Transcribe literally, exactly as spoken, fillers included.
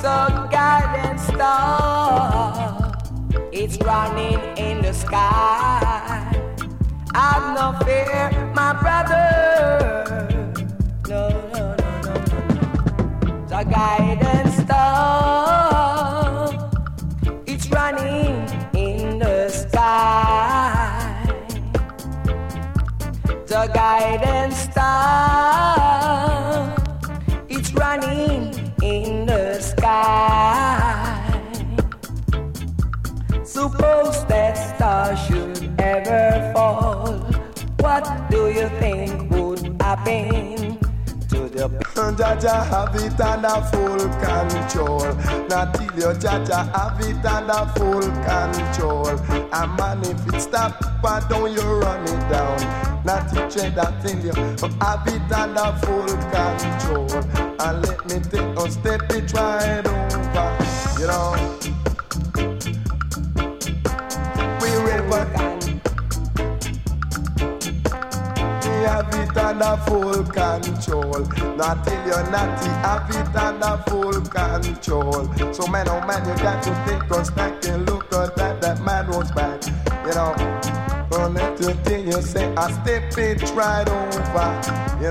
a guiding star. It's running in the sky. I've no fear, my brother. No, no, no, no, no. The guiding star. It's running in the sky. The guiding star. It's running in the sky. Suppose that star should ever fall, what do you think would happen to the Jaja have it under full control. Not till you Jaja have it under full control. And man, if it stop, why don't you run it down? Not to tread that thing, you have it under full control. And let me take a step, it right over. You know, we river. Have it under full control. Not till you're naughty, have it under full control. So man, oh man, you got to take us back and look at that, that man was back. You know, don't let you think you say, I step it right over. You know?